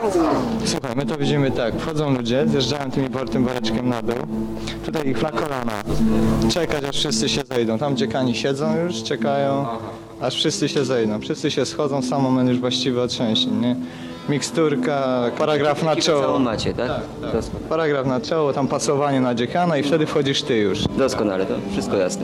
Słuchaj, my to widzimy tak, wchodzą ludzie, zjeżdżają tym woreczkiem na dół, tutaj ich na kolana, czekać aż wszyscy się zejdą, tam dziekani siedzą już, czekają, aż wszyscy się zejdą, wszyscy się schodzą, sam moment już właściwy od trzęsień, nie? Miksturka, paragraf na czoło. Całą macie, tak? Tak. Paragraf na czoło, tam pasowanie na dziekana i wtedy wchodzisz ty już. Doskonale, to wszystko jasne.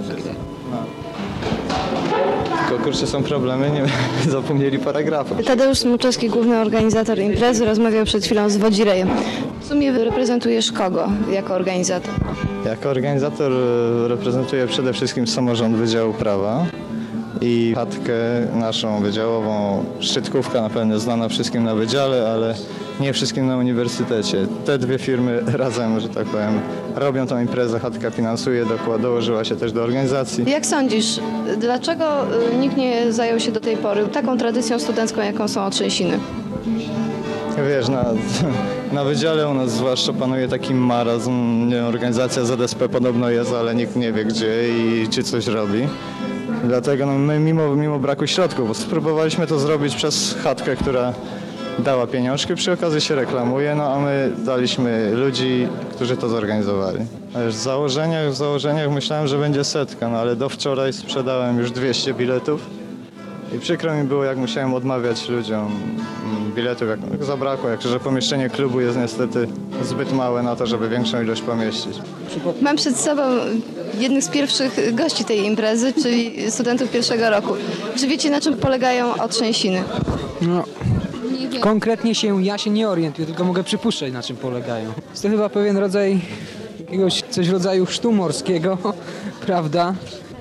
Tylko kurczę, są problemy, nie zapomnieli paragrafu. Tadeusz Smuczewski, główny organizator imprezy, rozmawiał przed chwilą z Wodzirejem. W sumie reprezentujesz kogo jako organizator? Jako organizator reprezentuję przede wszystkim samorząd Wydziału Prawa i chatkę naszą wydziałową, Szczytkówka na pewno znana wszystkim na wydziale, ale nie wszystkim na uniwersytecie. Te dwie firmy razem, że tak powiem, robią tą imprezę, chatka finansuje, dołożyła się też do organizacji. Jak sądzisz, dlaczego nikt nie zajął się do tej pory taką tradycją studencką, jaką są otrzęsiny? Wiesz, na wydziale u nas zwłaszcza panuje taki marazm, organizacja ZSP podobno jest, ale nikt nie wie gdzie i czy coś robi. Dlatego my mimo braku środków, spróbowaliśmy to zrobić przez chatkę, która dała pieniążki, przy okazji się reklamuje, a my daliśmy ludzi, którzy to zorganizowali. W założeniach myślałem, że będzie 100, ale do wczoraj sprzedałem już 200 biletów i przykro mi było, jak musiałem odmawiać ludziom biletów, jak zabrakło, że pomieszczenie klubu jest niestety zbyt małe na to, żeby większą ilość pomieścić. Mam przed sobą jednych z pierwszych gości tej imprezy, czyli studentów pierwszego roku. Czy wiecie, na czym polegają otrzęsiny? No, konkretnie ja się nie orientuję, tylko mogę przypuszczać, na czym polegają. Jest to chyba pewien rodzaj, coś w rodzaju chrztu morskiego, prawda?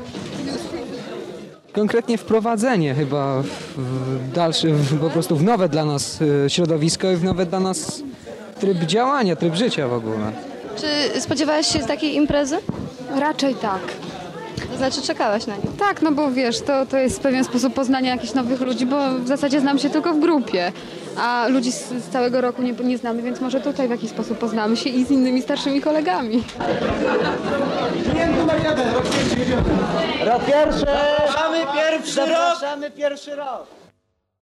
Konkretnie wprowadzenie chyba w dalsze, po prostu w nowe dla nas środowisko i w nowe dla nas tryb działania, tryb życia w ogóle. Czy spodziewałaś się takiej imprezy? Raczej tak. To znaczy czekałaś na nią? Tak, no bo wiesz, to jest pewien sposób poznania jakichś nowych ludzi, bo w zasadzie znam się tylko w grupie, a ludzi z całego roku nie znamy, więc może tutaj w jakiś sposób poznamy się i z innymi starszymi kolegami. Rok pierwszy! Zapraszamy pierwszy rok!